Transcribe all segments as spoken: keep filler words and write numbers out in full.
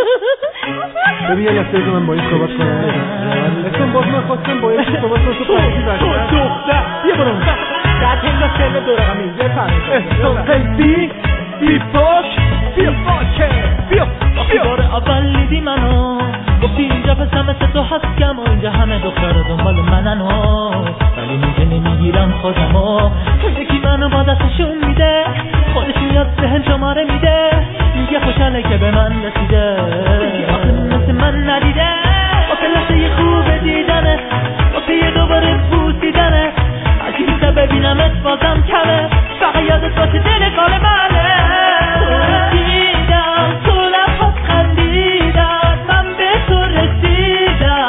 ببین یه لحظه بذار من با این صحبت کنم. اصلا باز من خواستم با این صحبت کنم. تو دختر بیا برو در تنگا سنه دو رقمی یه فرق بی بی فاک بیا فاکه بیا وقتی بار اول دیدی منو گفتی اینجا پسر مثل تو هستم و اینجا همه دختر دنبال منن و ولی میگه نمیگیرم خودمو یکی منو با دستشون میده خودش میاد ذهن شماره میده میگه خوشحاله که به من رسیده مثل من ندیده واسه لحظه یه خوب دیدنه واسه یه دوباره بوسیدنه هرچی میشه ببینمت بازم کمه فقط یادت باشه دل کار منه دیدم تو لبات خندیدن من به تو رسیدم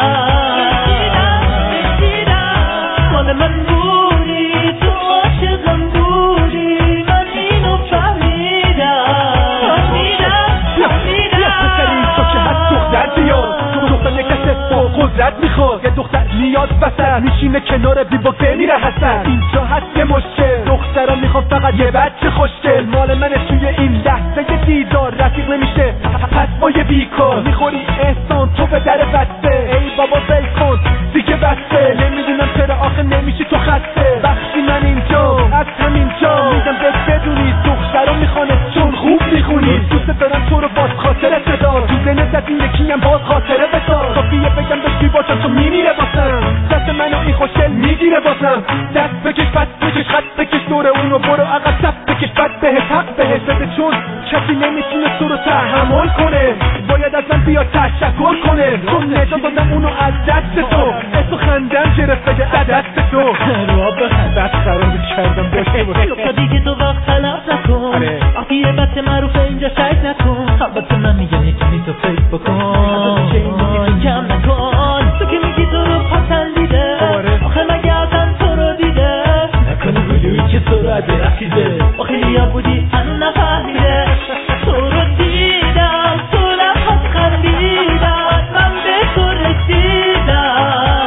رسیدم مال من بودی تو عاشقم بودی من اینو فهمیدم فهمیدم فهمیدم تو که هست دختر بیاد تو دختر نکسه با قدرت میخواد یه دختر میاد وسط میشینه کنار بیباکه میره حسن اینجا هست یه مشکل دخترها میخواد فقط یه بچه خوشگل مال منه توی این لحظه یه دیدار رفیق نمیشه پس با یه بیکار میخوری احسان تو به در بسته ای بابا ول کن دیگه بسته نمیدونم چرا آخه نمیشی تو خسته وقتی من اینجا از همینجا میگم بس بدونی دخترها میخوانه چون خوب میخونی دوست دارم تو رو باز خاطره صدا تو زنت از این یکی هم باز خاطره بسار کافیه بگم داشتی باشم تو میمیره باسم دست منو این خوشگل میگیره باسم دست بکش بس بکش خط بکش دور اونو برو عقب صف بکش بد بهت حق بهت بده چون کسی نمیتونه تو رو تحمل کنه باید از من بیا تشکر کنه چون نجات دادم اونو از دست تو اسو خندم گرفت بگه از دست تو رو بخند خراب کردم داشته باشه تا دیگه تو وقت تلف نکن وقتی یه بچه معروفه اینجا شک نکن البته من میگم یکی تو فکر بکن کم نکن تو که میگی تو رو پسندیده آخه مگه ازم تو رو دیده نکنه بلوی که تو رو از رسیده با خیلی ها بودی هنو نفهمیده تو رو دیدم تو لحظات خندیدم من به تو رسیدم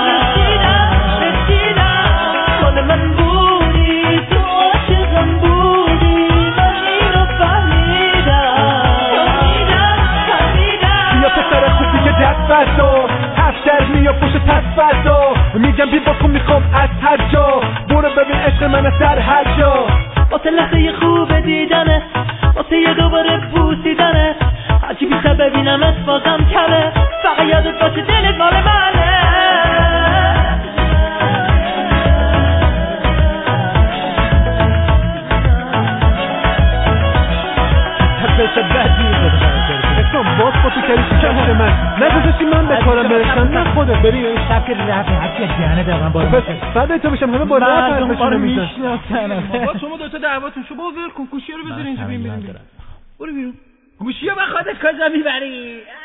رسیدم رسیدم مال من بودی تو عاشقم بودی من اینو فهمیدم فهمیدم فهمیدم بیا پسر خوب دیگه دست بردار هفتر میا پشت پس فردا میگم بی باکن میخوام از هر جا برو ببین عشق من از در هر جا واسه لحظه یه خوب دیدنه واسه یه دوباره بوسیدنه هرچی بیشتر ببینمت بازم کمه فقط یادت باشه دلت مال منه بشه بدی اصلا باز با تو کاری شکست من نگذاشتی من به کارم برسم نه خودت بری این شب که رفت هرچی دهنه دارم باید بعد تو بشم همه با رفت مردم میشناسن بابا شما دوتا دعواتون شو با ول کن گوشی رو بذار اینجا بریم بریم برو بیرون گوشی رو من خودت کجا میبری